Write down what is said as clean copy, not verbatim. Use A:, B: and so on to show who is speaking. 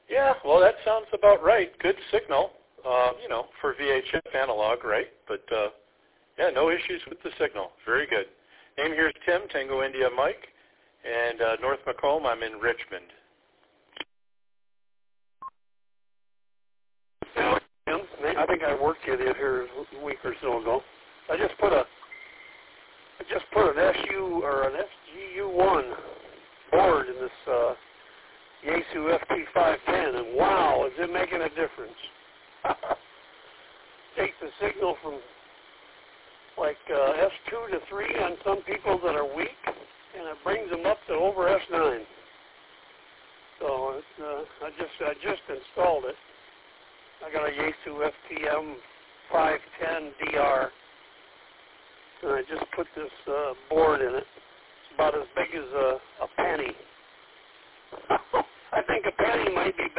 A: Yeah, well, that sounds about right. Good signal, for VHF analog, right? But, yeah, no issues with the signal. Very good. Name here is Tim, Tango India Mike, and North Macomb, I'm in Richmond.
B: Tim, I think I worked with you here a week or so ago. I just put an SU or an SGU1 board in this Yaesu FT510, and wow, is it making a difference. Take the signal from like S2 to 3 on some people that are weak, and it brings them up to over S9. So it's, I just installed it. I got a Yaesu FTM 510 DR, and I just put this board in it. It's about as big as a penny. I think a penny might be